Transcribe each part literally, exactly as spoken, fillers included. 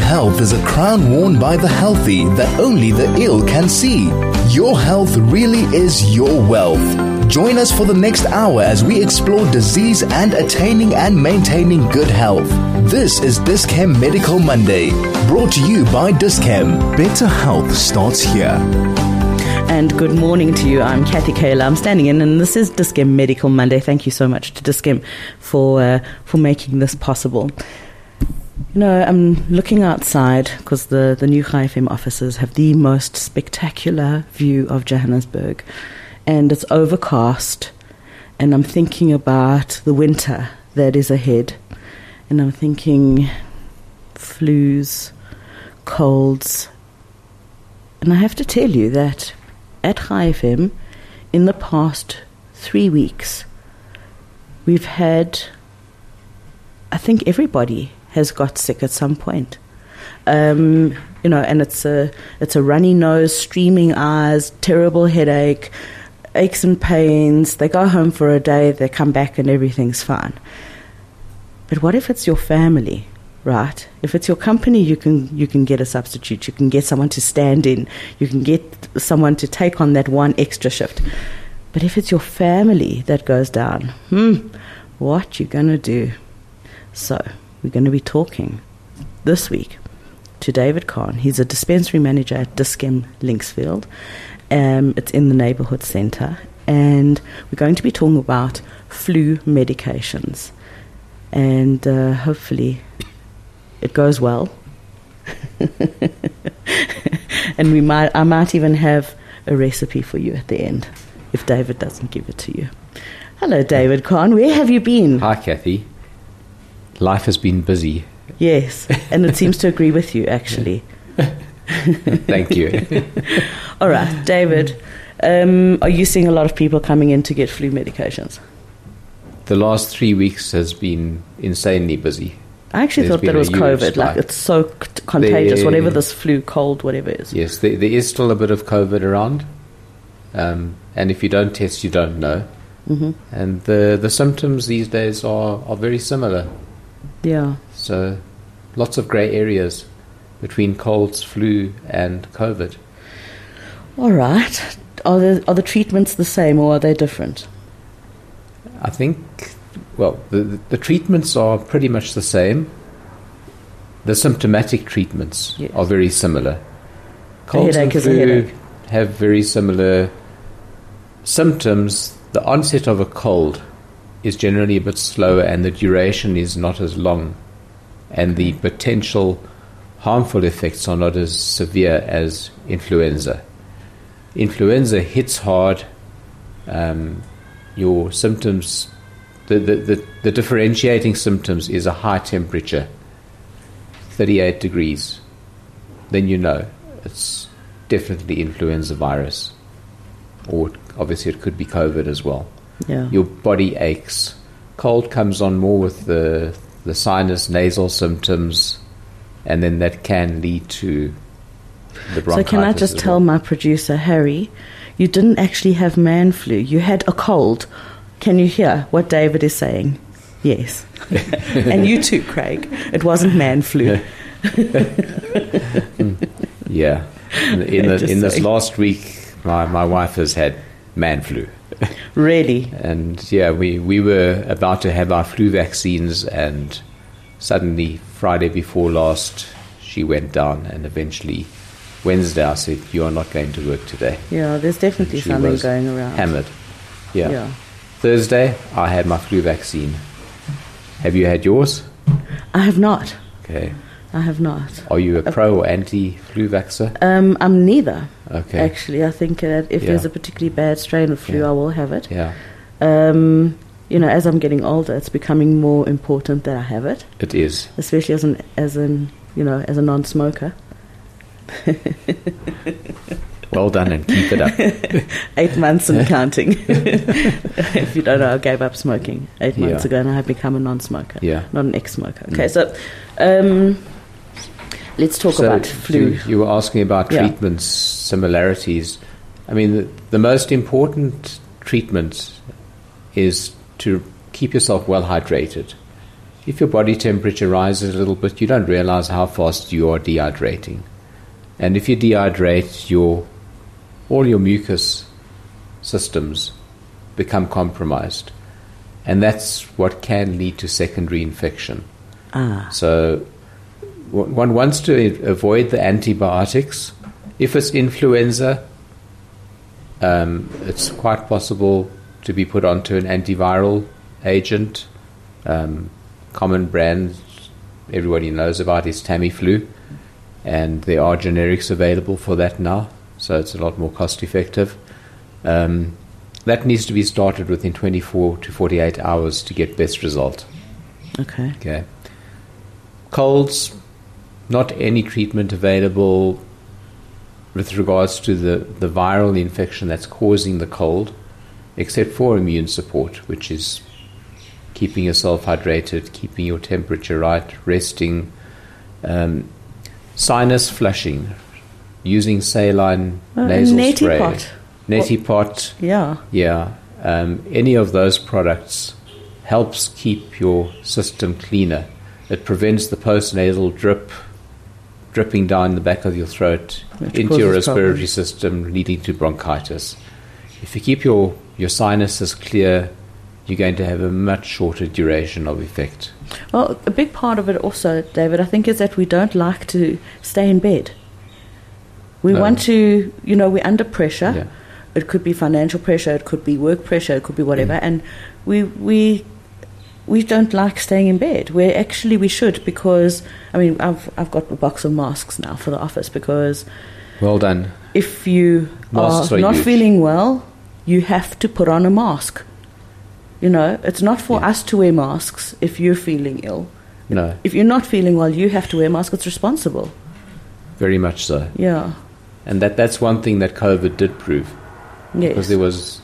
health is a crown worn by the healthy that only the ill can see. Your health really is your wealth. Join us for the next hour as we explore disease and attaining and maintaining good health. This is Dis-Chem Medical Monday, brought to you by Dis-Chem. Better health starts here. And good morning to you. I'm Kathy Kayla. I'm standing in, and this is Dis-Chem Medical Monday. Thank you so much to Dis-Chem for uh, for making this possible. You know, I'm looking outside because the, the new Chai F M offices have the most spectacular view of Johannesburg. And it's overcast. And I'm thinking about the winter that is ahead. And I'm thinking flus, colds. And I have to tell you that at Chai F M, in the past three weeks, we've had, I think everybody has got sick at some point. Um, you know, and it's a it's a runny nose, streaming eyes, terrible headache, aches and pains. They go home for a day, they come back and everything's fine. But what if it's your family, right? If it's your company, you can you can get a substitute. You can get someone to stand in. You can get someone to take on that one extra shift. But if it's your family that goes down, hmm, what you gonna do? So we're going to be talking this week to David Kahn. He's a dispensary manager at Dis-Chem Linksfield. Um, it's in the neighborhood center. And we're going to be talking about flu medications. And uh, hopefully it goes well. And we might, I might even have a recipe for you at the end, if David doesn't give it to you. Hello, David Kahn. Where have you been? Hi, Kathy. Life has been busy. Yes, and it seems to agree with you, actually. Thank you. All right, David, um, are you seeing a lot of people coming in to get flu medications? The last three weeks has been insanely busy. I actually There's thought that it was COVID, like it's so c- contagious, there, whatever this flu, cold, whatever it is. Yes, there, there is still a bit of COVID around. Um, and if you don't test, you don't know. Mm-hmm. And the, the symptoms these days are, are very similar. Yeah. So lots of grey areas between colds, flu, and COVID. All right. Are the are the treatments the same or are they different? I think, well, the, the, the treatments are pretty much the same. The symptomatic treatments yes. are very similar. Colds and flu have very similar symptoms. The onset of a cold is generally a bit slower and the duration is not as long, and the potential harmful effects are not as severe as influenza. Influenza hits hard. Um, your symptoms, the, the, the, the differentiating symptoms is a high temperature, thirty-eight degrees. Then you know it's definitely influenza virus, or obviously it could be COVID as well. Yeah. Your body aches. Cold comes on more with the the sinus nasal symptoms, and then that can lead to the bronchitis. So can I just tell well. my producer, Harry, you didn't actually have man flu. You had a cold. Can you hear what David is saying? Yes. And you too, Craig. It wasn't man flu. Yeah. In, in, the, in this last week, my, my wife has had man flu. Really? And yeah, we, we were about to have our flu vaccines, and suddenly Friday before last she went down, and eventually Wednesday I said, you are not going to work today. Yeah, there's definitely something going around. Hammered. Yeah. yeah. Thursday I had my flu vaccine. Have you had yours? I have not. Okay. I have not. Are you a pro or anti-flu vaxxer? Um, I'm neither. Okay. Actually, I think that if yeah. there's a particularly bad strain of flu, yeah. I will have it. Yeah. Um, you know, as I'm getting older, it's becoming more important that I have it. It is. Especially as an, as an, you know, as a non-smoker. Well done, and keep it up. Eight months and counting. If you don't know, I gave up smoking eight months yeah. ago, and I have become a non-smoker, yeah. not an ex-smoker. Okay, mm. so um, let's talk so about flu. You, you were asking about yeah. treatments, similarities. I mean, the, the most important treatment is to keep yourself well hydrated. if your body temperature rises a little bit, you don't realize how fast you are dehydrating. And if you dehydrate, your all your mucus systems become compromised. And that's what can lead to secondary infection. Ah. So one wants to avoid the antibiotics. If it's influenza, um, it's quite possible to be put onto an antiviral agent. Um, common brand everybody knows about is Tamiflu, and there are generics available for that now, so it's a lot more cost effective. Um, that needs to be started within twenty-four to forty-eight hours to get best result. Okay. Okay. Colds, not any treatment available with regards to the, the viral infection that's causing the cold, except for immune support, which is keeping yourself hydrated, keeping your temperature right, resting, um, sinus flushing, using saline uh, nasal neti spray. pot. Neti pot. Yeah. Yeah. Um, any of those products helps keep your system cleaner. It prevents the postnasal drip dripping down the back of your throat Which into your respiratory problems. system, leading to bronchitis. If you keep your, your sinuses clear, you're going to have a much shorter duration of effect. Well, a big part of it also, David, I think, is that we don't like to stay in bed. We No. want to, you know, we're under pressure. Yeah. It could be financial pressure, it could be work pressure, it could be whatever, Mm. and we we we don't like staying in bed. Where actually we should, because I mean, I've I've got a box of masks now for the office, because Well done. if you Masks are are not huge. feeling well, you have to put on a mask. You know, it's not for Yeah. us to wear masks if you're feeling ill. No, If you're not feeling well, you have to wear a mask. It's responsible. very much so. Yeah. And that, that's one thing that COVID did prove, Yes. because there was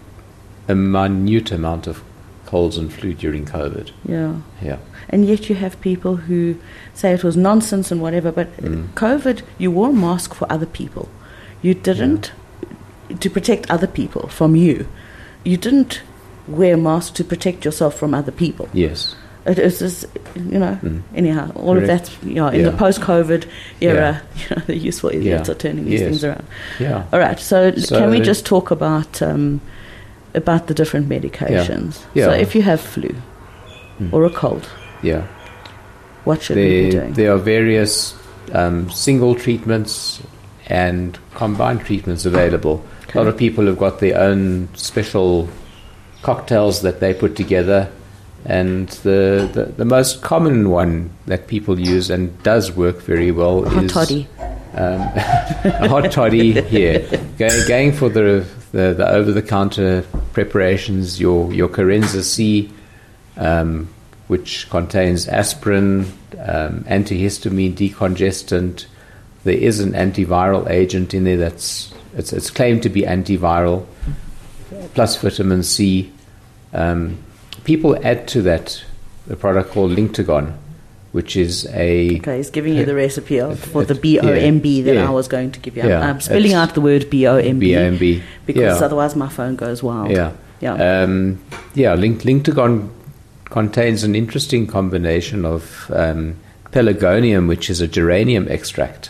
a minute amount of colds and flu during COVID. Yeah. Yeah. And yet you have people who say it was nonsense and whatever, but Mm. COVID, you wore a mask for other people. You didn't, to protect other people from you. You didn't wear a mask to protect yourself from other people. Yes. It is, just, you know, Mm. anyhow, all of Correct. that, you know, in Yeah. the post-COVID era, you know, the useful idiots Yeah. are turning these Yes. things around. Yeah. All right, so, So- can we just talk about um, about the different medications? Yeah. So Yeah. if you have flu Mm. or a cold, Yeah. what should we be There, doing? there are various um, single treatments and combined treatments available. Okay. A lot of people have got their own special cocktails that they put together, and the, the, the most common one that people use and does work very well Hot is toddy. Um, a hot toddy here. Going, going for the, the, the over-the-counter preparations, your, your Carenza C, um, which contains aspirin, um, antihistamine, decongestant. There is an antiviral agent in there that's it's, it's claimed to be antiviral, plus vitamin C. Um, people add to that a product called Linctagon, which is a Okay, he's giving you the recipe of, for it- the B O M B yeah, that yeah. I was going to give you. Yeah, I'm, I'm spelling it's out the word B O M B B O M B. because Yeah. otherwise my phone goes wild. Yeah. Yeah. Um, yeah, Link, Linctagon contains an interesting combination of um, pelargonium, which is a geranium extract,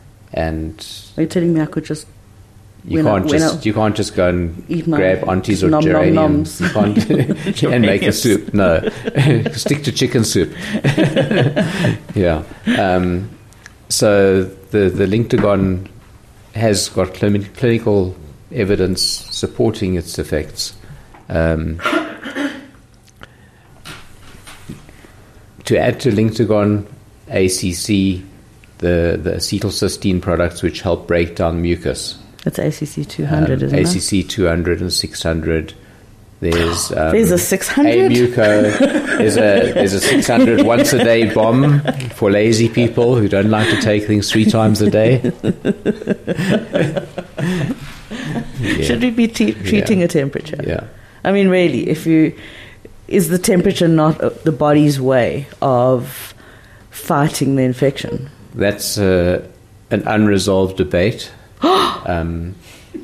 and Are you telling me I could just you When I- can't when just I you can't just go and eat my grab aunties of nom nom geranium noms? You can't and make a Geraniums. soup. No, stick to chicken soup. Yeah. Um, so the the Linctagon has got clin- clinical evidence supporting its effects. Um, to add to Linctagon, A C C, the, the acetylcysteine products which help break down mucus. It's A C C two hundred, um, isn't A it? C C two hundred and six hundred. There's um, There's a six hundred? Amuco. There's a there's a six hundred once a day bomb for lazy people who don't like to take things three times a day. Yeah. Should we be te- treating Yeah. a temperature? Yeah. I mean, really, if you is the temperature not uh, the body's way of fighting the infection? That's uh, an unresolved debate. um,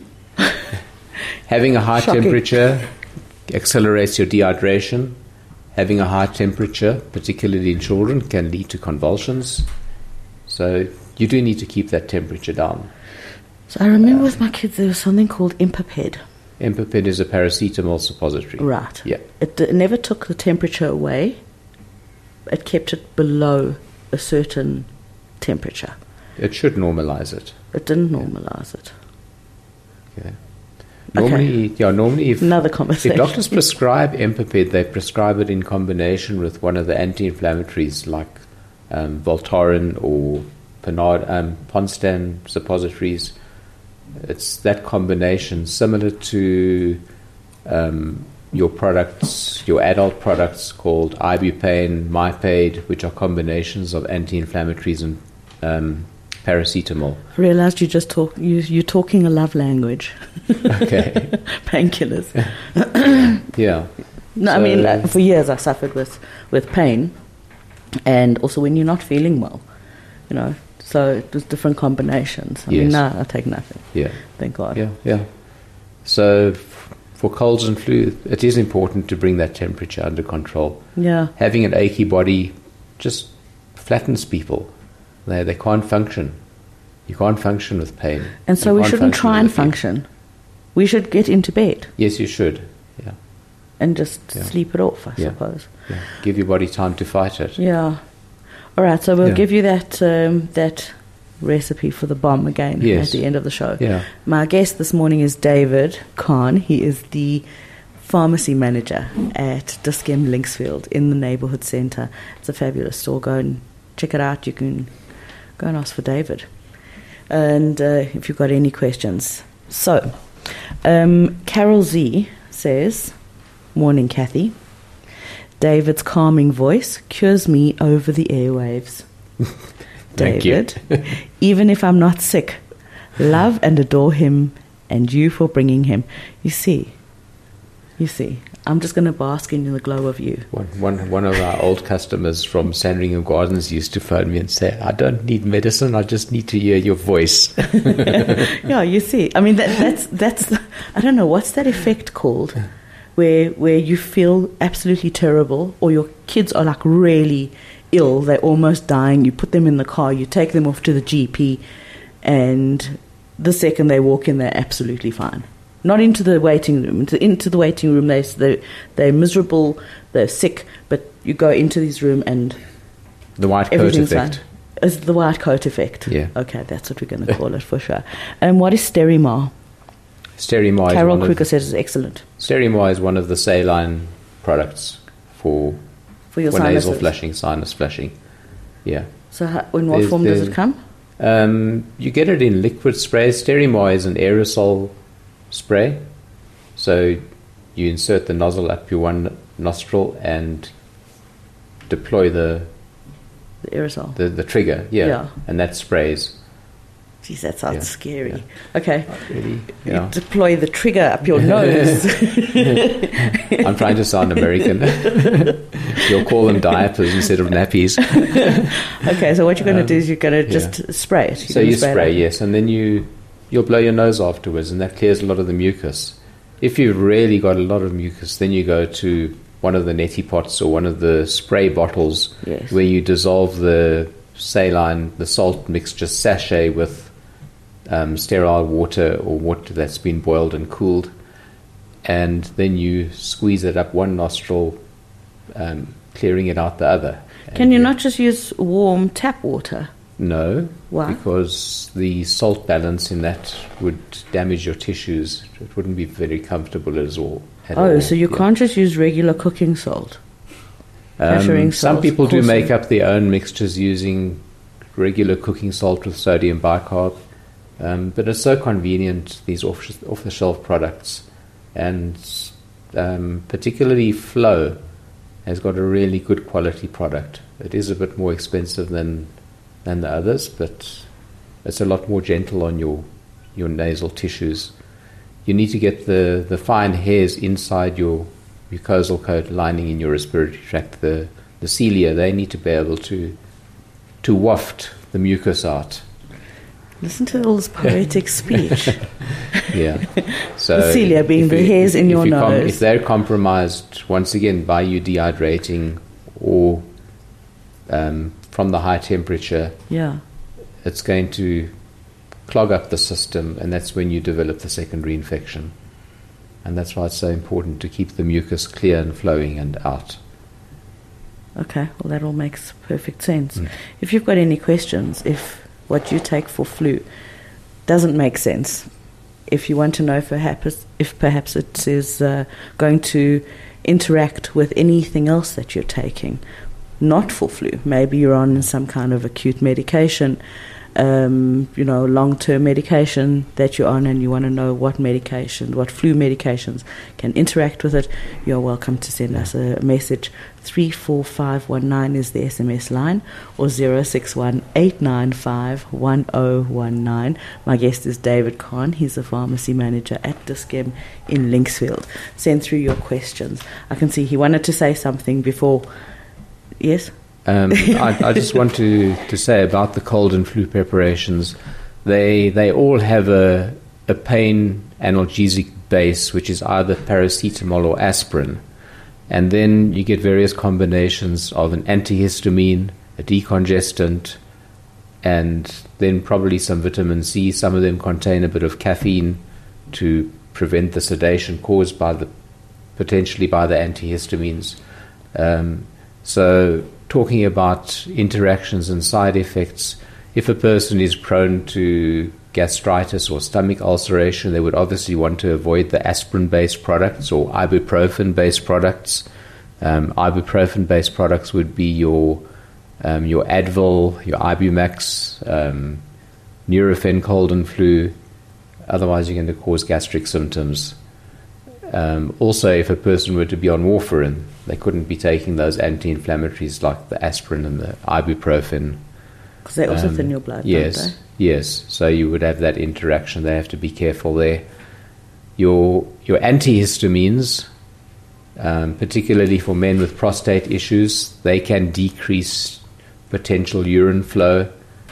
having a high Shocking. temperature accelerates your dehydration, having a high temperature, particularly in children, can lead to convulsions. So you do need to keep that temperature down. So I remember uh, with my kids there was something called Impaped. Impaped is a paracetamol suppository. Right. Yeah. It, it never took the temperature away. It kept it below a certain temperature. It should normalize it. It didn't normalize it. Okay. Normally, okay. yeah, normally if, Another conversation. if doctors prescribe Impaped, they prescribe it in combination with one of the anti-inflammatories like um, Voltaren or Panad, um, Ponstan suppositories. It's that combination, similar to um, your products, your adult products called Ibupain, Mypade, which are combinations of anti-inflammatories and um, paracetamol. I realized you just talk. You, you're talking a love language. Okay. Painkillers. Yeah. No, so, I mean uh, for years I suffered with, with pain, and also when you're not feeling well, you know. So it was different combinations. I yes. mean, now I take nothing. Yeah. Thank God. Yeah, yeah. So f- for colds and flu, it is important to bring that temperature under control. Yeah. Having an achy body just flattens people. They they can't function. You can't function with pain. And so you we shouldn't try and function. You. We should get into bed. Yes, you should. Yeah. And just yeah. sleep it off, I yeah. suppose. Yeah. Give your body time to fight it. Yeah. All right, so we'll yeah. give you that um, that recipe for the bomb again yes. at the end of the show. Yeah. My guest this morning is David Khan. He is the pharmacy manager at Dis-Chem Linksfield in the neighborhood centre. It's a fabulous store. Go and check it out. You can go and ask for David. And uh, if you've got any questions. So, um, Carol Z says, morning, Kathy. David's calming voice cures me over the airwaves. David, even if I'm not sick, love and adore him and you for bringing him. You see, you see, I'm just going to bask in the glow of you. One, one, one of our old customers from Sandringham Gardens used to phone me and say, I don't need medicine, I just need to hear your voice. Yeah, you see, I mean, that, that's, that's, I don't know, what's that effect called? Where where you feel absolutely terrible, or your kids are like really ill, they're almost dying, you put them in the car, you take them off to the G P, and the second they walk in, they're absolutely fine. Not into the waiting room. Into, into the waiting room, they, they're, they're miserable, they're sick, but you go into this room and the white coat effect. Fine. Is the white coat effect. Yeah. Okay, that's what we're going to call it for sure. And what is Sterimar? Sterimar Carol is Kruger says it's excellent. Sterimar is one of the saline products for, for, your for sinuses. nasal flushing, sinus flushing. Yeah. So how, in what there's, form does it come? Um, you get it in liquid spray. Sterimar is an aerosol spray. So you insert the nozzle up your one nostril and deploy the the aerosol, the, the trigger, yeah, yeah, and that sprays. Jeez, that sounds yeah. scary. Yeah. Okay. Really? Yeah. You deploy the trigger up your nose. I'm trying to sound American. You'll call them diapers instead of nappies. Okay, so what you're going to um, do is you're going to just yeah. spray it. You're so you spray, spray, it yes, and then you, you'll blow your nose afterwards, and that clears a lot of the mucus. If you've really got a lot of mucus, then you go to one of the neti pots or one of the spray bottles yes. where you dissolve the saline, the salt mixture sachet with um, sterile water or water that's been boiled and cooled, and then you squeeze it up one nostril, um, clearing it out the other. Can you not just use warm tap water? No. Why? Because the salt balance in that would damage your tissues. It wouldn't be very comfortable at all. At oh, all. so you yeah. can't just use regular cooking salt? Um, some people do coarser. make up their own mixtures using regular cooking salt with sodium bicarb, um, but it's so convenient, these off, off-the-shelf products. And um, particularly Flow has got a really good quality product. It is a bit more expensive than than the others, but it's a lot more gentle on your your nasal tissues. You need to get the, the fine hairs inside your mucosal coat lining in your respiratory tract, the, the cilia. They need to be able to to waft the mucus out. Listen to all this poetic speech. Yeah. So Celia being the hairs in your you nose. Com- if they're compromised, once again, by you dehydrating or um, from the high temperature, yeah, it's going to clog up the system, and that's when you develop the secondary infection. And that's why it's so important to keep the mucus clear and flowing and out. Okay, well, that all makes perfect sense. Mm. If you've got any questions, if what you take for flu doesn't make sense, if you want to know if perhaps, if perhaps it is uh, going to interact with anything else that you're taking, not for flu, maybe you're on some kind of acute medication, um, you know, long-term medication that you're on, and you want to know what medication, what flu medications can interact with it, you're welcome to send us a message. three four five one nine is the S M S line, or zero six one eight nine five one zero one nine. My guest is David Kahn. He's a pharmacy manager at Dis-Chem in Linksfield. Send through your questions. I can see he wanted to say something before. Yes? Um, I, I just want to, to say about the cold and flu preparations, they they all have a, a pain analgesic base, which is either paracetamol or aspirin. And then you get various combinations of an antihistamine, a decongestant, and then probably some vitamin C. Some of them contain a bit of caffeine to prevent the sedation caused by the potentially by the antihistamines. Um, so talking about interactions and side effects, if a person is prone to gastritis or stomach ulceration, they would obviously want to avoid the aspirin-based products or ibuprofen-based products. Um, ibuprofen-based products would be your um, your Advil, your Ibumax, um, Nurofen cold and flu. Otherwise, you're going to cause gastric symptoms. Um, also, if a person were to be on warfarin, they couldn't be taking those anti-inflammatories like the aspirin and the ibuprofen. Because they also Um, thin your blood, yes, don't they? yes. So you would have that interaction. They have to be careful there. Your your antihistamines, um, particularly for men with prostate issues, they can decrease potential urine flow.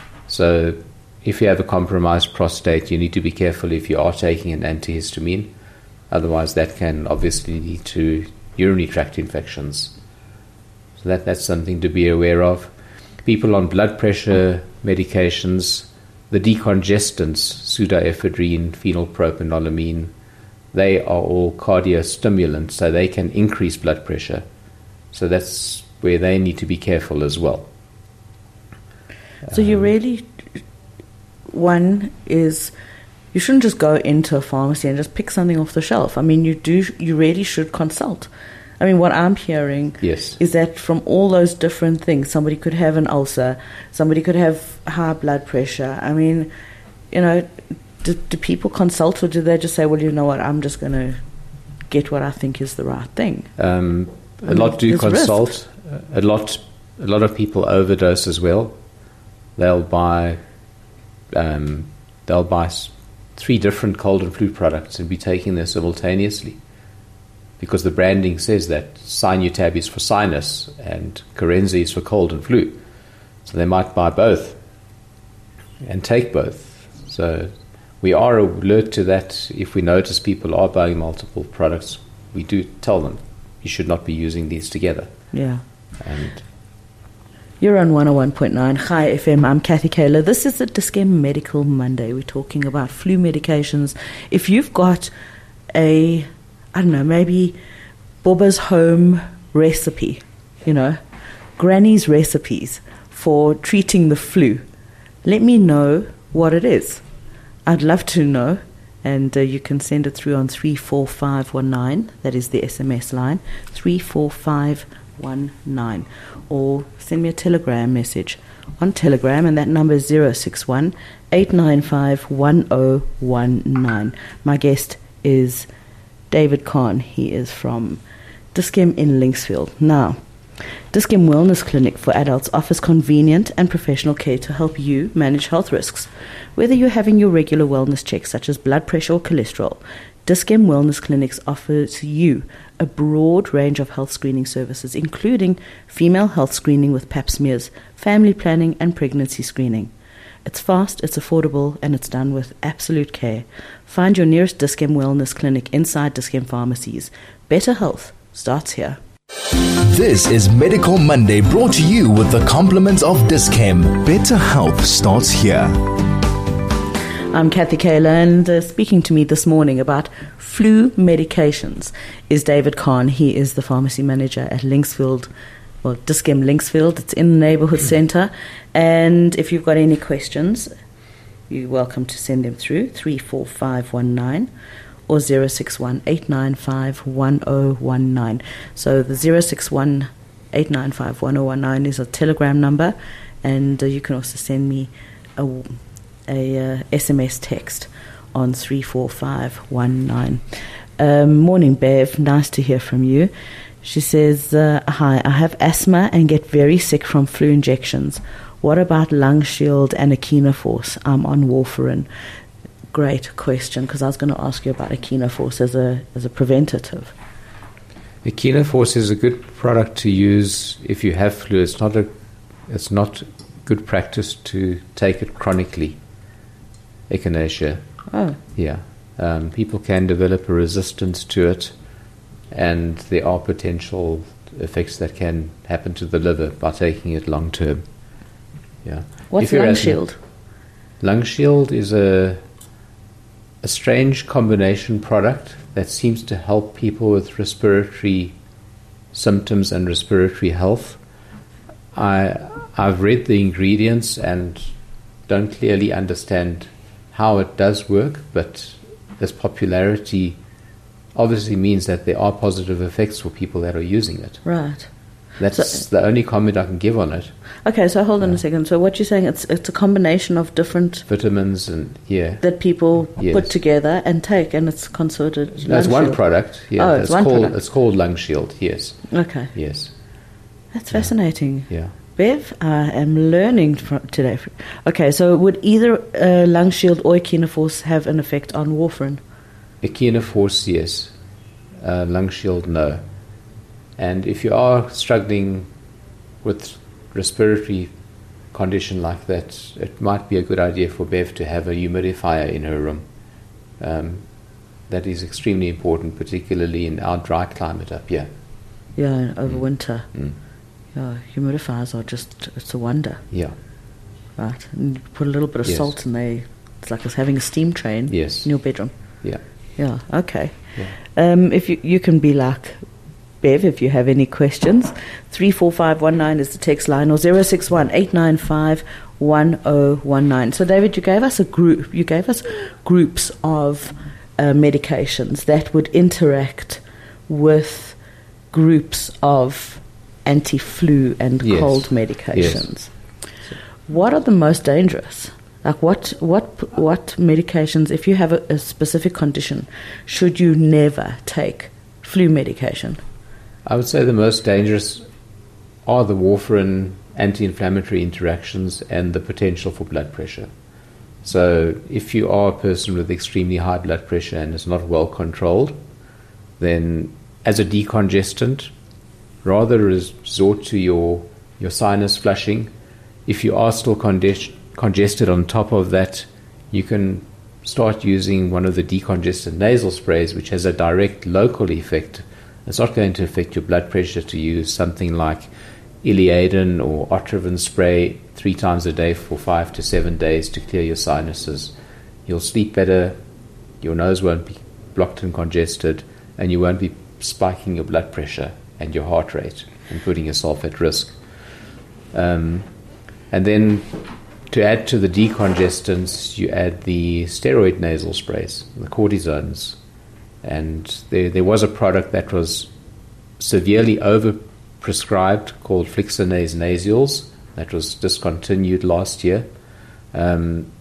So if you have a compromised prostate, you need to be careful if you are taking an antihistamine. Otherwise, that can obviously lead to urinary tract infections. So that, that's something to be aware of. People on blood pressure medications, the decongestants, pseudoephedrine, phenylpropanolamine, they are all cardiostimulants, so they can increase blood pressure. So that's where they need to be careful as well. So you really, one is, you shouldn't just go into a pharmacy and just pick something off the shelf. I mean, you do. You really should consult. I mean, what I'm hearing yes. is that from all those different things, somebody could have an ulcer, somebody could have high blood pressure. I mean, you know, do, do people consult, or do they just say, well, you know what, I'm just going to get what I think is the right thing? Um, a I mean, lot do consult. Risks. A lot, a lot of people overdose as well. They'll buy, um, they'll buy three different cold and flu products and be taking them simultaneously, because the branding says that Sinutab is for sinus and Corenza is for cold and flu. So they might buy both and take both. So we are alert to that. If we notice people are buying multiple products, we do tell them you should not be using these together. Yeah. And you're on one oh one point nine Chai F M. I'm Kathy Kaler. This is the Dis-Chem Medical Monday. We're talking about flu medications. If you've got a, I don't know, maybe Boba's home recipe, you know, Granny's recipes for treating the flu, let me know what it is. I'd love to know, and uh, you can send it through on three four five one nine. That is the S M S line, three four five one nine. Or send me a Telegram message on Telegram, and that number is zero six one eight nine five one zero one nine. My guest is David Kahn. He is from Dis-Chem in Linksfield. Now, Dis-Chem Wellness Clinic for Adults offers convenient and professional care to help you manage health risks. Whether you're having your regular wellness checks such as blood pressure or cholesterol, Dis-Chem Wellness Clinics offers you a broad range of health screening services, including female health screening with pap smears, family planning and pregnancy screening. It's fast, it's affordable, and it's done with absolute care. Find your nearest Dis-Chem Wellness Clinic inside Dis-Chem pharmacies. Better health starts here. This is Medical Monday, brought to you with the compliments of Dis-Chem. Better health starts here. I'm Kathy Kayla, and uh, speaking to me this morning about flu medications is David Kahn. He is the pharmacy manager at Linksfield, well, Dis-Chem Linksfield. It's in the neighbourhood centre. And if you've got any questions, you're welcome to send them through three four five one nine or zero six one eight nine five one zero one nine. So the zero six one eight nine five one zero one nine is a telegram number, and uh, you can also send me a a uh, S M S text on three four five one nine. Um, morning, Bev. Nice to hear from you. She says, uh, hi, I have asthma and get very sick from flu injections. What about Lung Shield and Echinoforce? I'm on warfarin. Great question, because I was going to ask you about Echinoforce as a as a preventative. Echinoforce is a good product to use if you have flu. It's not a it's not good practice to take it chronically. Echinacea. Oh. Yeah. Um, people can develop a resistance to it, and there are potential effects that can happen to the liver by taking it long term. Yeah. What's Lung Shield? Lung Shield is a a strange combination product that seems to help people with respiratory symptoms and respiratory health. I I've read the ingredients and don't clearly understand how it does work, but this popularity obviously means that there are positive effects for people that are using it. Right. That's so, the only comment I can give on it. Okay, so hold on uh, a second. So what you're saying, it's it's a combination of different vitamins and yeah that people yes. put together and take, and it's considered. No, it's one shield. product. Yeah, oh, it's, it's one called product. It's called Lung Shield. Yes. Okay. Yes. That's fascinating. Yeah. Bev, I am learning from today. Okay, so would either uh, Lung Shield or Echinoforce have an effect on warfarin? Echinoforce, yes. Uh, Lung Shield, no. And if you are struggling with respiratory condition like that, it might be a good idea for Bev to have a humidifier in her room. Um, that is extremely important, particularly in our dry climate up here. Yeah, over mm. winter. Mm. Yeah, humidifiers are just, it's a wonder. Yeah. Right, and you put a little bit of yes. salt in there. It's like having a steam train yes. in your bedroom. Yeah. Yeah, okay. Yeah. Um, if you, you can be like Bev, if you have any questions, three four five one nine is the text line, or zero six one eight nine five one zero one nine. So, David, you gave us a group. You gave us groups of uh, medications that would interact with groups of anti-flu and yes. cold medications. Yes. What are the most dangerous? Like what, what, what medications, if you have a, a specific condition, should you never take flu medication? I would say the most dangerous are the warfarin anti-inflammatory interactions and the potential for blood pressure. So if you are a person with extremely high blood pressure and is not well controlled, then as a decongestant, rather resort to your, your sinus flushing. If you are still congested, congested on top of that, you can start using one of the decongestant nasal sprays, which has a direct local effect. It's not going to affect your blood pressure to use something like Iliadin or Otrivin spray three times a day for five to seven days to clear your sinuses. You'll sleep better, your nose won't be blocked and congested, and you won't be spiking your blood pressure and your heart rate and putting yourself at risk. Um, and then to add to the decongestants, you add the steroid nasal sprays, the cortisones. And there, there was a product that was severely overprescribed called Flixonase Nasials that was discontinued last year. Um,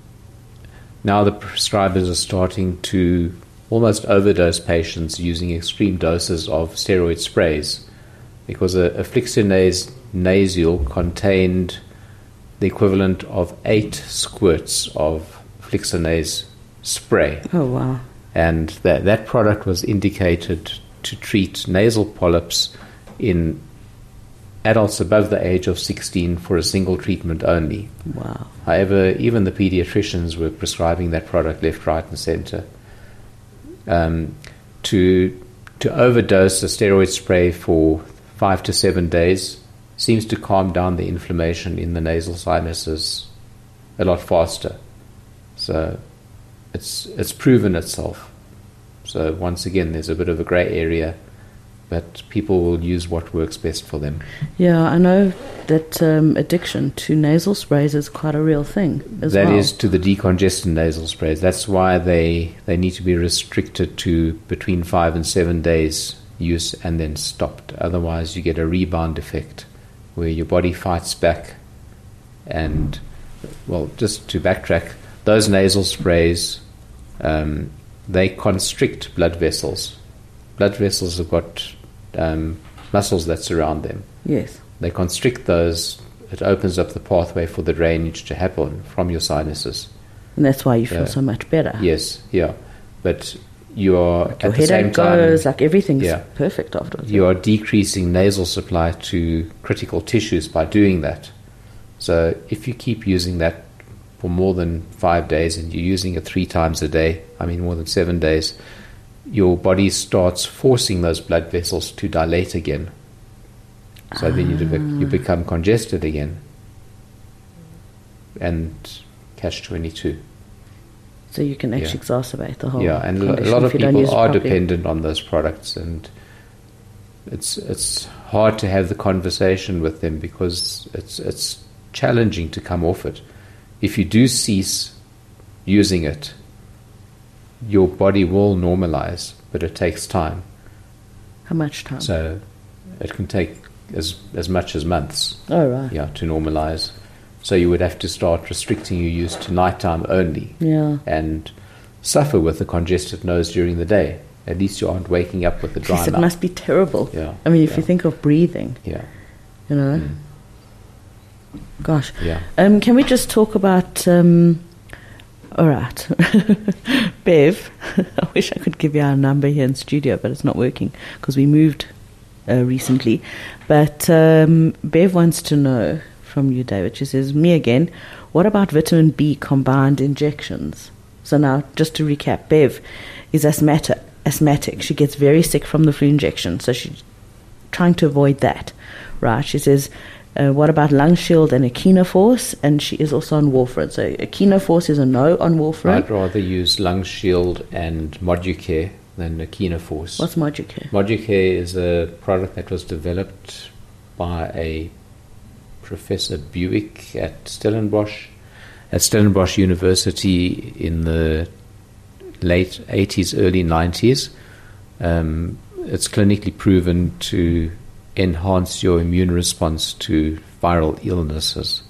now the prescribers are starting to almost overdose patients using extreme doses of steroid sprays, because a, a Flixonase Nasal contained the equivalent of eight squirts of Flixonase spray. Oh, wow. And that, that product was indicated to treat nasal polyps in adults above the age of sixteen for a single treatment only. Wow. However, even the pediatricians were prescribing that product left, right, and center. Um, to to overdose a steroid spray for five to seven days seems to calm down the inflammation in the nasal sinuses a lot faster. So it's it's proven itself. So once again, there's a bit of a grey area, but people will use what works best for them. Yeah, I know that um, addiction to nasal sprays is quite a real thing as That well. is to the decongestant nasal sprays. That's why they, they need to be restricted to between five and seven days use and then stopped. Otherwise, you get a rebound effect where your body fights back. And, well, just to backtrack, those nasal sprays, um, they constrict blood vessels. Blood vessels have got um, muscles that surround them. Yes. They constrict those. It opens up the pathway for the drainage to happen from your sinuses. And that's why you feel Uh, so much better. Yes, yeah. But you are, Like at your the same headache time, goes, like everything's yeah. perfect afterwards. you are decreasing nasal supply to critical tissues by doing that. So if you keep using that for more than five days and you're using it three times a day, I mean more than seven days, your body starts forcing those blood vessels to dilate again. So ah. then you, de- you become congested again. And catch twenty-two. So you can actually yeah. exacerbate the whole Yeah, and condition a lot of if you don't use people it are properly. dependent on those products, and it's it's hard to have the conversation with them because it's it's challenging to come off it. If you do cease using it, your body will normalize, but it takes time. How much time? So it can take as as much as months. Oh, right. Yeah, to normalize. So you would have to start restricting your use to nighttime only. Yeah. And suffer with a congested nose during the day. At least you aren't waking up with a dry Yes, it mouth. must be terrible. Yeah. I mean, if yeah. you think of breathing, Yeah. you know. Mm. Gosh. Yeah. Um, can we just talk about... Um, all right. Bev, I wish I could give you our number here in studio, but it's not working because we moved uh, recently. But um, Bev wants to know from you, David. She says, me again, what about vitamin B combined injections? So now, just to recap, Bev is asthmatic. asthmatic. She gets very sick from the flu injection, so she's trying to avoid that, right? She says, uh, what about Lung Shield and Echinoforce? And she is also on warfarin. So Echinoforce is a no on warfarin. I'd rather use Lung Shield and Moducare than Echinoforce. What's Moducare? Moducare is a product that was developed by a Professor Buick at Stellenbosch, at Stellenbosch University in the late eighties, early nineties. Um, it's clinically proven to enhance your immune response to viral illnesses.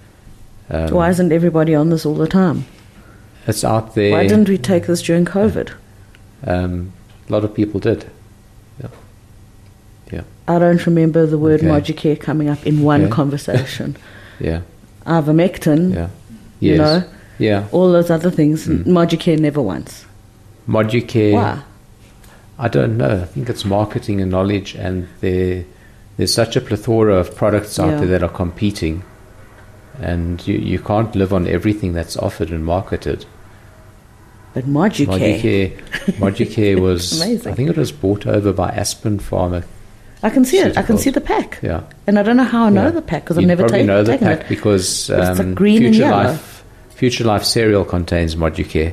Um, Why isn't everybody on this all the time? It's out there. Why didn't we take this during COVID? Um, a lot of people did. Yeah. Yeah. I don't remember the word Okay. Moducare coming up in one Okay. conversation. Yeah. Ivermectin, Yeah. you Yes. know, Yeah. all those other things. Mm. Moducare never once. Moducare. Why? I don't know. I think it's marketing and knowledge, and there, there's such a plethora of products out Yeah. there that are competing, and you, you can't live on everything that's offered and marketed. But Moducare, Moducare, Moducare was, Amazing. I think it was bought over by Aspen Pharma. I can see it. I can Pharmaceuticals. see the pack. Yeah. And I don't know how I know Yeah. the pack because I've You never probably ta- know the taken pack it. because But it's like um, green and Future yellow. Life, Future Life cereal contains Moducare.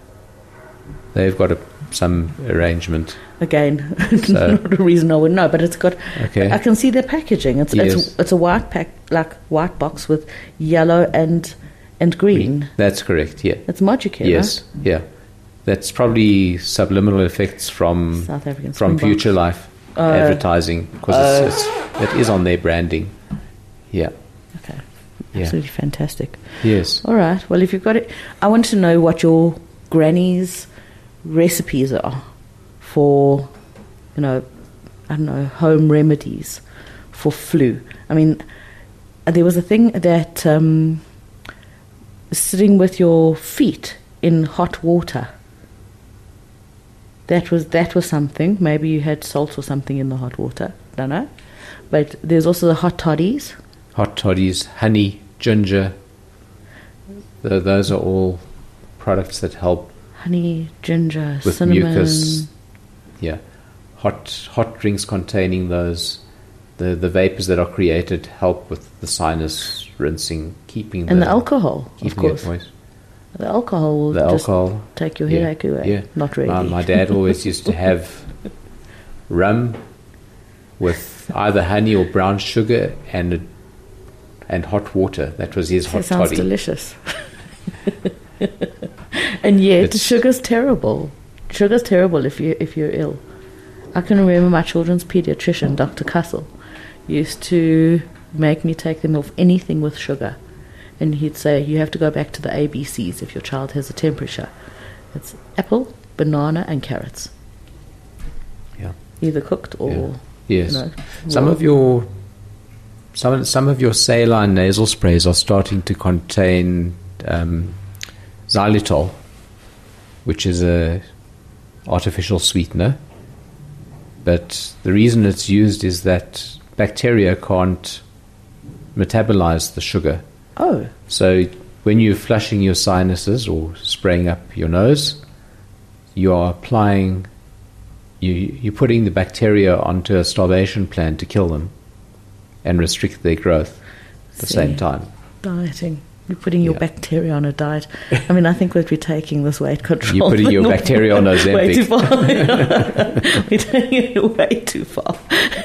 They've got a, some arrangement. Again, So- not a reason I would know, but it's got. Okay. I can see their packaging. It's it's Yes. it's a white pack, like white box with yellow and and green. That's correct. Yeah. It's Moducare, Yes. Yeah. That's probably subliminal effects from South African from Springboks. Future Life Oh. advertising because it's, it's, it is on their branding. Yeah. Okay, Yeah. absolutely fantastic. Yes. All right. Well, if you've got it, I want to know what your granny's recipes are for, you know, I don't know, home remedies for flu. I mean, there was a thing that um, sitting with your feet in hot water. That was that was something. Maybe you had salt or something in the hot water. Don't know. But there's also the hot toddies. Hot toddies, honey, ginger. The, those are all products that help. Honey, ginger, with cinnamon. Mucus. Yeah. Hot hot drinks containing those, the, the vapors that are created help with the sinus rinsing, keeping and the... the alcohol, keeping of course. It moist. The alcohol will the just alcohol, take your yeah, headache away. Yeah. Not really. My, my dad always used to have rum with either honey or brown sugar and a, and hot water. That was his hot That sounds toddy. delicious. And yet, It's- sugar's terrible. Sugar's terrible if you if you're ill. I can remember my children's pediatrician, Doctor Castle, used to make me take them off anything with sugar, and he'd say you have to go back to the A B Cs if your child has a temperature. It's apple, banana, and carrots. Yeah. Either cooked or Yeah. Yes. you know, Some raw. of your some some of your saline nasal sprays are starting to contain um, xylitol, which is a artificial sweetener. But the reason it's used is that bacteria can't metabolize the sugar. Oh, So when you're flushing your sinuses or spraying up your nose, you are applying, you, you're putting the bacteria onto a starvation plan to kill them and restrict their growth at the See. same time. dieting. You're putting your Yeah. bacteria on a diet. I mean, I think that we're taking this weight control. You're putting your thing bacteria on way Ozempic. too far. We're taking it way too far.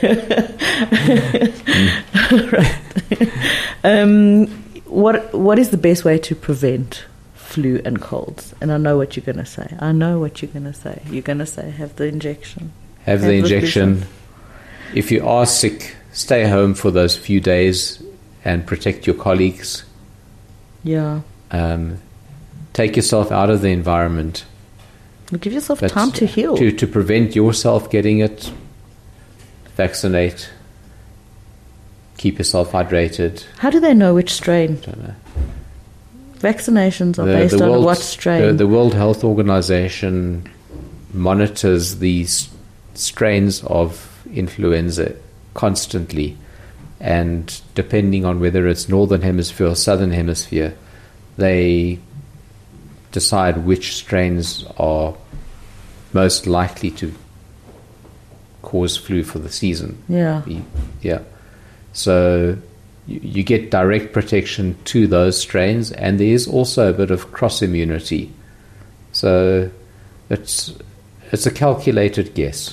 Right. Um, what What is the best way to prevent flu and colds? And I know what you're going to say. I know what you're going to say. You're going to say have the injection. Have the Have the injection. If you are sick, stay home for those few days and protect your colleagues. Yeah. Um, take yourself out of the environment. Give yourself But time to heal. To, to prevent yourself getting it, vaccinate, keep yourself hydrated. How do they know which strain? Don't know. Vaccinations are based on what strain? The, the World Health Organization monitors these strains of influenza constantly, and depending on whether it's northern hemisphere or southern hemisphere, they decide which strains are most likely to cause flu for the season. Yeah. Yeah. So you, you get direct protection to those strains, and there is also a bit of cross immunity. So it's it's a calculated guess.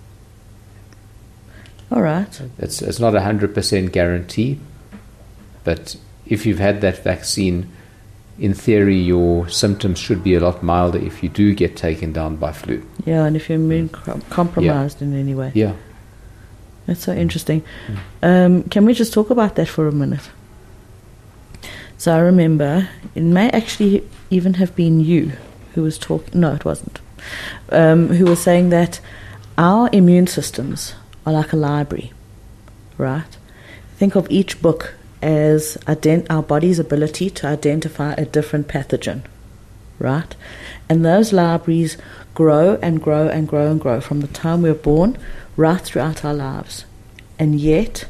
All right. It's it's not a hundred percent guarantee, but if you've had that vaccine, in theory, your symptoms should be a lot milder if you do get taken down by flu. Yeah, and if you're immune com- compromised in any way. Yeah. That's so interesting. Um, can we just talk about that for a minute? So I remember, it may actually even have been you who was talking, no, it wasn't, um, who was saying that our immune systems are like a library, right? Think of each book as ident- our body's ability to identify a different pathogen, right? And those libraries grow and grow and grow and grow from the time we're born right throughout our lives. And yet,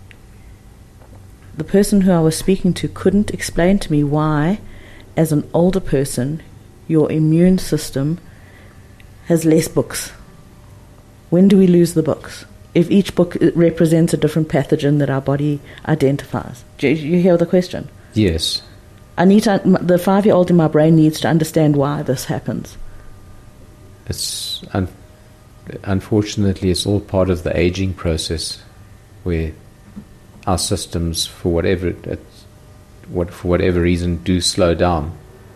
the person who I was speaking to couldn't explain to me why, as an older person, your immune system has less books. When do we lose the books? If each book represents a different pathogen that our body identifies. Do you hear the question? Yes. I need to, the five-year-old in my brain needs to understand why this happens. It's un- unfortunately it's all part of the aging process, where our systems, for whatever it, what for whatever reason, do slow down.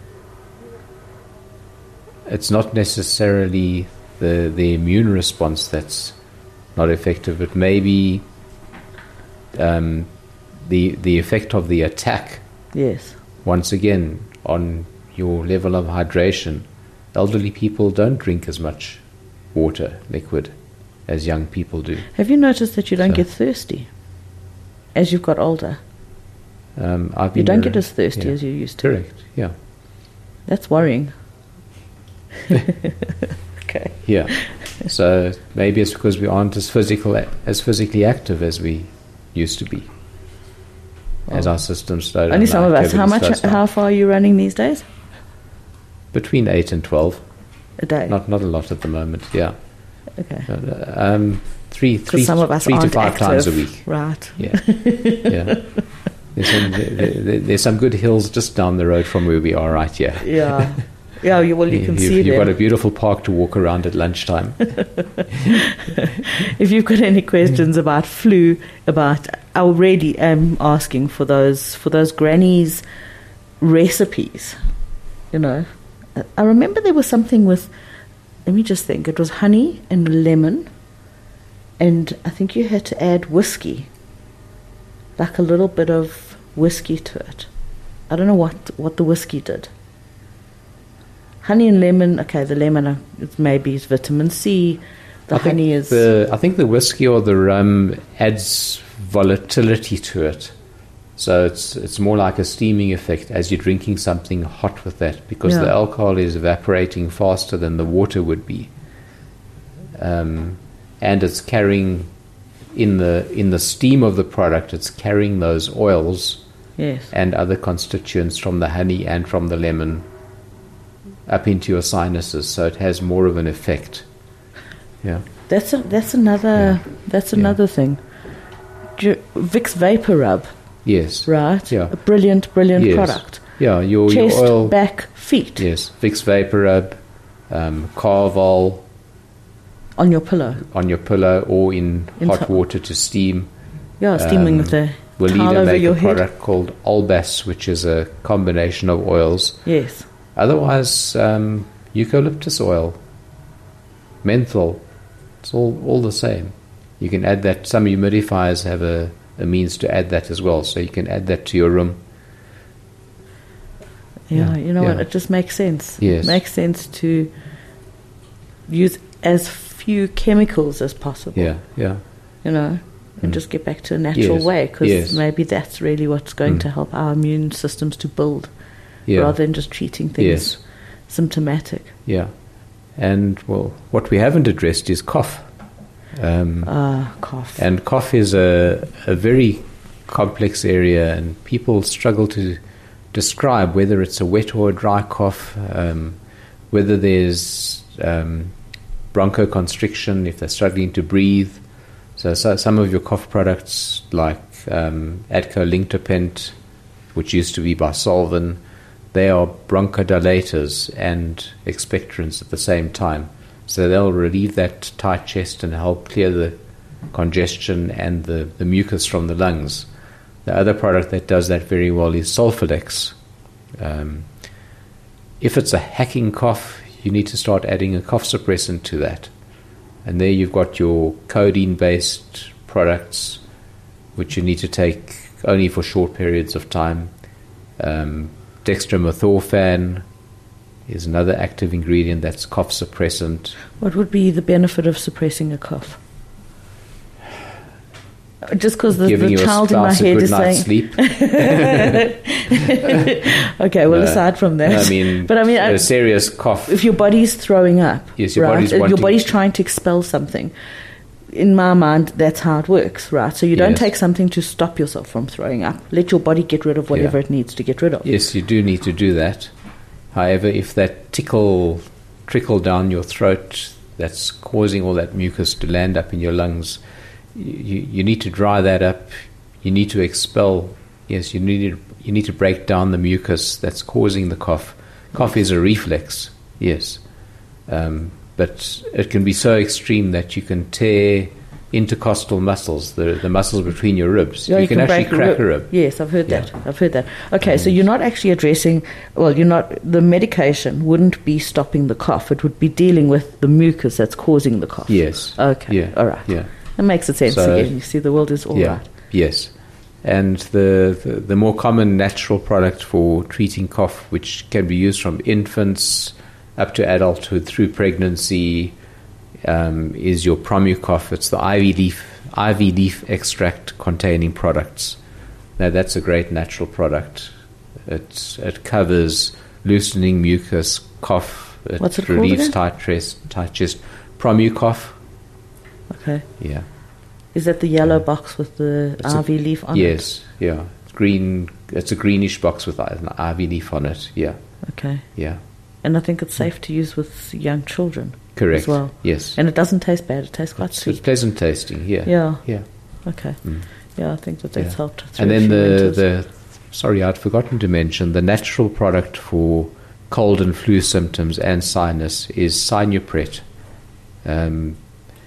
It's not necessarily the the immune response that's not effective, but maybe um, the the effect of the attack. Yes. Once again, on your level of hydration. Elderly people don't drink as much water, liquid, as young people do. Have you noticed that you don't So- get thirsty as you've got older? Um, I've You been don't ar- get as thirsty yeah. as you used to. Correct. Yeah. That's worrying. Okay. Yeah. So maybe it's because we aren't as physical as physically active as we used to be. As our systems slow down. Only some of us. How much? How far are you running these days? Between eight and twelve a day. Not not a lot at the moment. Yeah. Okay. Uh, um, three three some of us three to five active. times a week. Right. Yeah. Yeah. There's some, there, there's some good hills just down the road from where we are right here. Yeah. Yeah, you, well, you can you, see You've them. got a beautiful park to walk around at lunchtime. If you've got any questions about flu, about I already am asking for those for those grannies recipes. You know, I remember there was something with. Let me just think. It was honey and lemon, and I think you had to add whiskey, like a little bit of whiskey to it. I don't know what what the whiskey did. Honey and lemon, okay, the lemon uh, maybe is vitamin C, the I honey is... The, I think the whiskey or the rum adds volatility to it. So it's it's more like a steaming effect as you're drinking something hot with that, because Yeah. the alcohol is evaporating faster than the water would be. Um, and it's carrying, in the in the steam of the product, it's carrying those oils Yes. and other constituents from the honey and from the lemon up into your sinuses, so it has more of an effect. Yeah. That's a, that's another Yeah. that's Yeah. another thing. Ju- Vicks Vapor Rub, Yes. right? Yeah. A brilliant, brilliant Yes. product. Yeah, your, Chest, your oil. back, feet, Yes. Vicks Vapor Rub, um, Carval on your pillow. on your pillow or in, In hot so- water to steam. Yeah, steaming Um, with the We'll towel either over make your a head. product called Olbas, which is a combination of oils. Yes. Otherwise, um, eucalyptus oil, menthol, it's all, all the same. You can add that. Some humidifiers have a, a means to add that as well, so you can add that to your room. Yeah, Yeah, you know yeah. what? It just makes sense. Yes. It makes sense to use as few chemicals as possible. Yeah, yeah. You know, and Mm. just get back to a natural Yes, way, because yes. maybe that's really what's going Mm. to help our immune systems to build, Yeah. rather than just treating things Yes. symptomatic. Yeah. And, well, what we haven't addressed is cough. Um, Ah, cough. and cough is a, a very complex area, and people struggle to describe whether it's a wet or a dry cough, um, whether there's um, bronchoconstriction, if they're struggling to breathe. So, so some of your cough products, like um, Adco Linctopent, which used to be Bisolven, they are bronchodilators and expectorants at the same time. So they'll relieve that tight chest and help clear the congestion and the, the mucus from the lungs. The other product that does that very well is Sulfalex. Um, if it's a hacking cough, you need to start adding a cough suppressant to that. And there you've got your codeine-based products, which you need to take only for short periods of time. Um, dextromethorphan is another active ingredient that's cough suppressant. What would be the benefit of suppressing a cough? Just because the, Giving the your child in my spouse a head good is night's saying. sleep. Okay, well, No. aside from that, I mean, but I mean, a I, serious cough. if your body's throwing up, Yes, your right? body's uh, your wanting- body's trying to expel something. In my mind, that's how it works, right? So you don't Yes. take something to stop yourself from throwing up. Let your body get rid of whatever Yeah. it needs to get rid of. Yes, you do need to do that. However, if that tickle trickle down your throat that's causing all that mucus to land up in your lungs, you, you need to dry that up. You need to expel. Yes, you need you need to break down the mucus that's causing the cough. Cough is a reflex. Yes, um, but it can be so extreme that you can tear intercostal muscles, the the muscles between your ribs. Yeah, you, can, actually break a crack rib. a rib. Yes, I've heard Yeah. that. I've heard that. Okay, so Mm. you're not actually addressing. Well, you're not. The medication wouldn't be stopping the cough. It would be dealing with the mucus that's causing the cough. Yes. Okay. Yeah. All right. Yeah. That makes it sense So- again. You see, the world is all right. yeah. Yes. And the, the the more common natural product for treating cough, which can be used from infants up to adulthood through pregnancy, um, is your Promucough. It's the ivy leaf ivy leaf extract containing products. Now that's a great natural product. It it covers loosening mucus, cough. It What's it called relieves again? tight chest, tight chest. Promucoff. Okay. Yeah. Is that the yellow yeah. box with the it's ivy a, leaf on yes, it? Yes, yeah. Green. It's a greenish box with an ivy leaf on it. Yeah. Okay. Yeah. And I think it's safe to use with young children. Correct. As well. Yes. And it doesn't taste bad. It tastes quite it's, sweet. It's pleasant tasting. Yeah. Yeah. Yeah. Okay. Mm. Yeah, I think that that's yeah. helped. And then the, the sorry, I'd forgotten to mention the natural product for cold and flu symptoms and sinus is Sinupret. Um,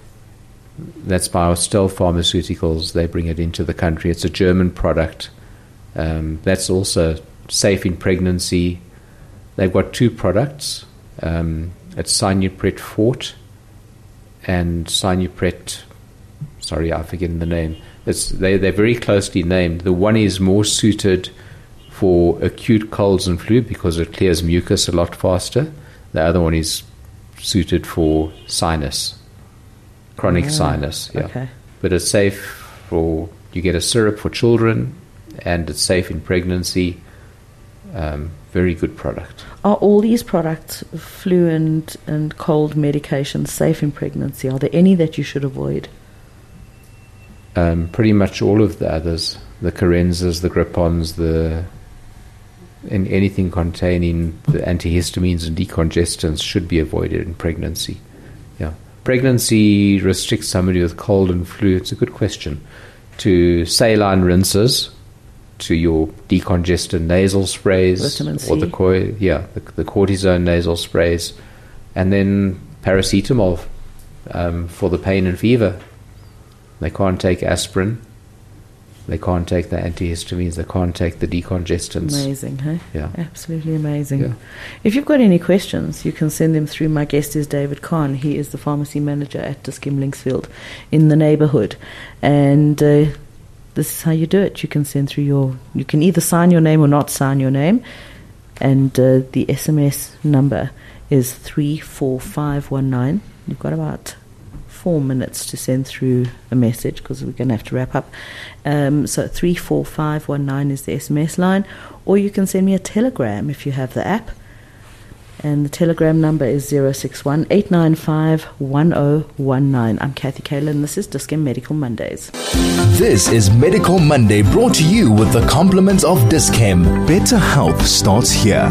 that's by Ostel Pharmaceuticals. They bring it into the country. It's a German product. Um, that's also safe in pregnancy. They've got two products. Um, it's Sinupret Fort and Sinupret. Sorry, I'm forgetting the name. It's, they, they're very closely named. The one is more suited for acute colds and flu because it clears mucus a lot faster. The other one is suited for sinus, chronic oh, sinus. Yeah. Okay. But it's safe for, you get a syrup for children, and it's safe in pregnancy. Um, very good product. Are all these products, flu and, and cold medications, safe in pregnancy? Are there any that you should avoid? Um, pretty much all of the others, the Carenzas, the Gripons, the and anything containing the antihistamines and decongestants should be avoided in pregnancy. Yeah, pregnancy restricts somebody with cold and flu. It's a good question. To saline rinses, to your decongestant nasal sprays, Vitamin C. or the co- yeah the, the cortisone nasal sprays, and then paracetamol um, for the pain and fever. They can't take aspirin. They can't take the antihistamines. They can't take the decongestants. Amazing, hey? Yeah. Absolutely amazing. Yeah. If you've got any questions, you can send them through. My guest is David Kahn. He is the pharmacy manager at Dis-Chem Linksfield in the neighbourhood. And uh, this is how you do it. You can send through your... You can either sign your name or not sign your name. And uh, the S M S number is three four five one nine. You've got about... four minutes to send through a message because we're going to have to wrap up. Um, so three four five one nine is the S M S line, or you can send me a telegram if you have the app. And the telegram number is zero six one eight nine five one zero one nine. I'm Kathy Kayla, and this is Dis-Chem Medical Mondays. This is Medical Monday, brought to you with the compliments of Dis-Chem. Better health starts here.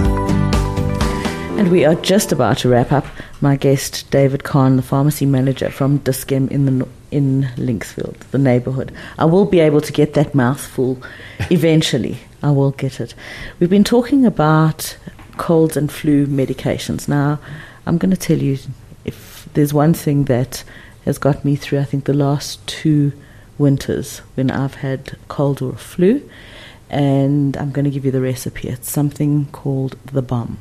And we are just about to wrap up. My guest, David Kahn, the pharmacy manager from Dis-Chem in the in Linksfield, the neighbourhood. I will be able to get that mouthful eventually. I will get it. We've been talking about colds and flu medications. Now, I'm going to tell you, if there's one thing that has got me through, I think, the last two winters when I've had cold or flu, and I'm going to give you the recipe. It's something called the bomb.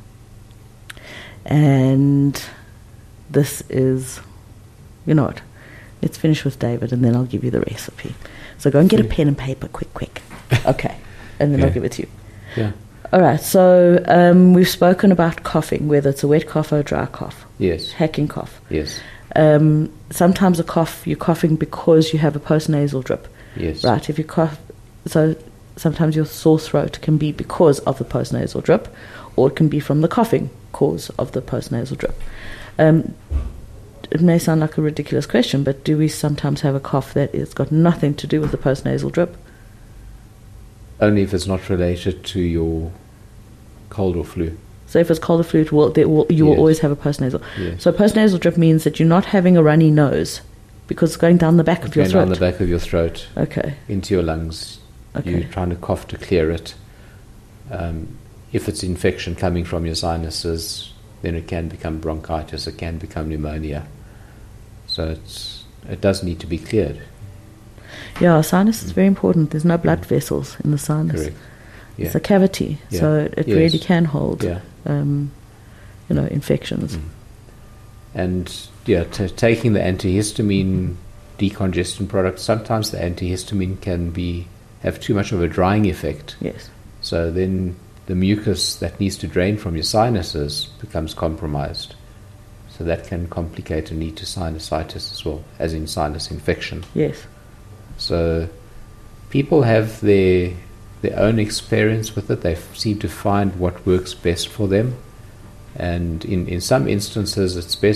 And this is, you know what, let's finish with David and then I'll give you the recipe. So go and get a pen and paper, quick, quick. Okay, and then yeah. I'll give it to you. Yeah. All right, so um, we've spoken about coughing, whether it's a wet cough or a dry cough. Yes. Hacking cough. Yes. Um, sometimes a cough, you're coughing because you have a postnasal drip. Yes. Right, if you cough, so sometimes your sore throat can be because of the postnasal drip, or it can be from the coughing cause of the postnasal drip. Um, it may sound like a ridiculous question, but do we sometimes have a cough that has got nothing to do with the postnasal drip? Only if it's not related to your cold or flu. So if it's cold or flu, it will, will, you yes. will always have a postnasal. Yes. So postnasal drip means that you're not having a runny nose because it's going down the back it's of your going throat. down the back of your throat. Okay. Into your lungs. Okay. You're trying to cough to clear it. Um, if it's infection coming from your sinuses, then it can become bronchitis, it can become pneumonia. So it's, it does need to be cleared. Yeah, sinus is very important. There's no blood vessels in the sinus. Correct. Yeah. It's a cavity, yeah. so it, it yes. really can hold, yeah. um, you know, infections. Mm. And yeah, t- taking the antihistamine decongestant product, sometimes the antihistamine can be have too much of a drying effect. Yes. So then the mucus that needs to drain from your sinuses becomes compromised. So that can complicate a need to sinusitis as well, as in sinus infection. Yes. So people have their their own experience with it. They f- seem to find what works best for them. And in, in some instances, it's best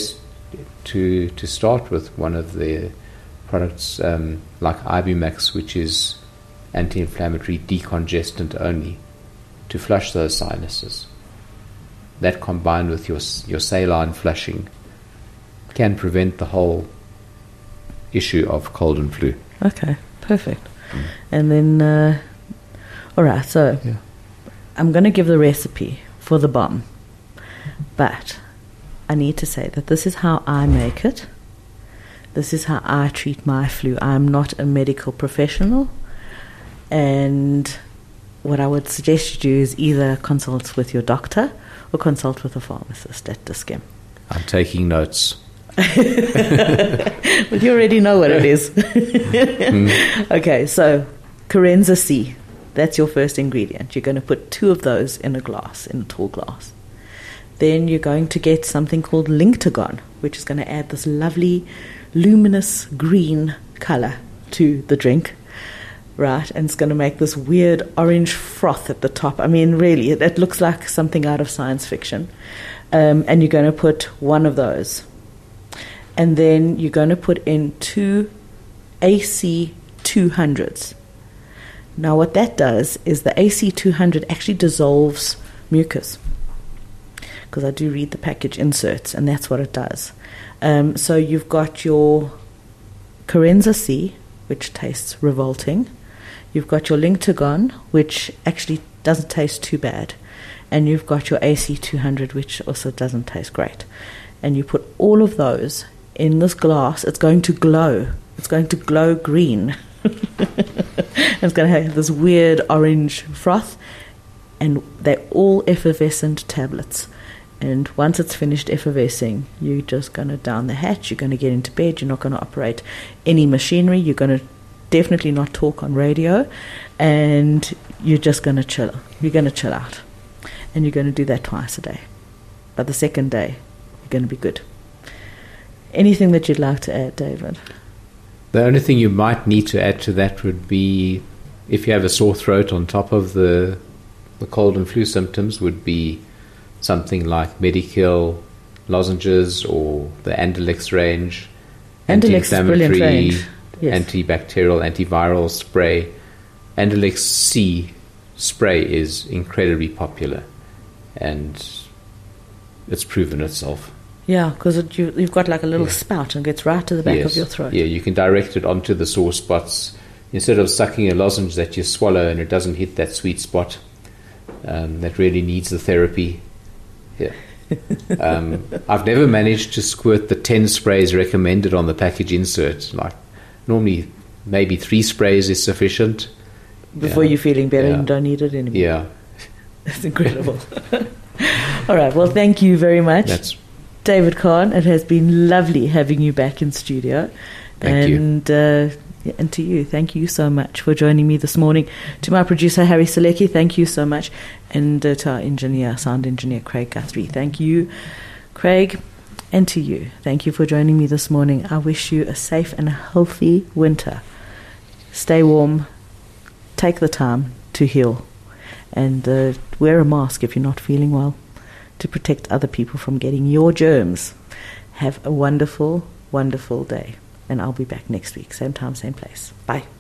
to to start with one of the products um, like Ibumax, which is anti-inflammatory, decongestant only, to flush those sinuses. That combined with your your saline flushing can prevent the whole issue of cold and flu. Okay, perfect. Mm. And then, uh, all right, so yeah. I'm going to give the recipe for the bomb, but I need to say that this is how I make it. This is how I treat my flu. I'm not a medical professional, and what I would suggest you do is either consult with your doctor or consult with a pharmacist at Dis-Chem. I'm taking notes. Well, you already know what it is. mm. Okay, so Corenza C, that's your first ingredient. You're going to put two of those in a glass, in a tall glass. Then you're going to get something called Linctagon, which is going to add this lovely luminous green color to the drink, right? And it's going to make this weird orange froth at the top. I mean, really, it, it looks like something out of science fiction. Um, and you're going to put one of those. And then you're going to put in two A C two hundreds. Now what that does is the A C two hundred actually dissolves mucus, because I do read the package inserts, and that's what it does. Um, so you've got your Corenza C, which tastes revolting. You've got your Linctagon, which actually doesn't taste too bad. And you've got your A C two hundred, which also doesn't taste great. And you put all of those in this glass. It's going to glow. It's going to glow green. It's going to have this weird orange froth. And they're all effervescent tablets. And once it's finished effervescing, you're just going to down the hatch. You're going to get into bed. You're not going to operate any machinery. You're going to definitely not talk on radio. And you're just going to chill. You're going to chill out. And you're going to do that twice a day. By the second day, you're going to be good. Anything that you'd like to add, David? The only thing you might need to add to that would be, if you have a sore throat on top of the the cold and flu symptoms, would be something like Medikill lozenges or the Andalex range, Andalex anti-inflammatory, range. Yes. antibacterial, antiviral spray. Andalex C spray is incredibly popular, and it's proven itself. Yeah, because you, you've got like a little yeah. spout and gets right to the back yes. of your throat. Yeah, you can direct it onto the sore spots instead of sucking a lozenge that you swallow and it doesn't hit that sweet spot um, that really needs the therapy. Yeah. um, I've never managed to squirt the ten sprays recommended on the package insert. Like normally, maybe three sprays is sufficient. Before yeah. you're feeling better yeah. and don't need it anymore. Yeah. That's incredible. All right, well, thank you very much. That's David Kahn, it has been lovely having you back in studio. Thank and, you. Uh, and to you, thank you so much for joining me this morning. To my producer, Harry Selecki, thank you so much. And uh, to our engineer, sound engineer, Craig Guthrie, thank you, Craig. And to you, thank you for joining me this morning. I wish you a safe and healthy winter. Stay warm. Take the time to heal. And uh, wear a mask if you're not feeling well, to protect other people from getting your germs. Have a wonderful, wonderful day. And I'll be back next week, same time, same place. Bye.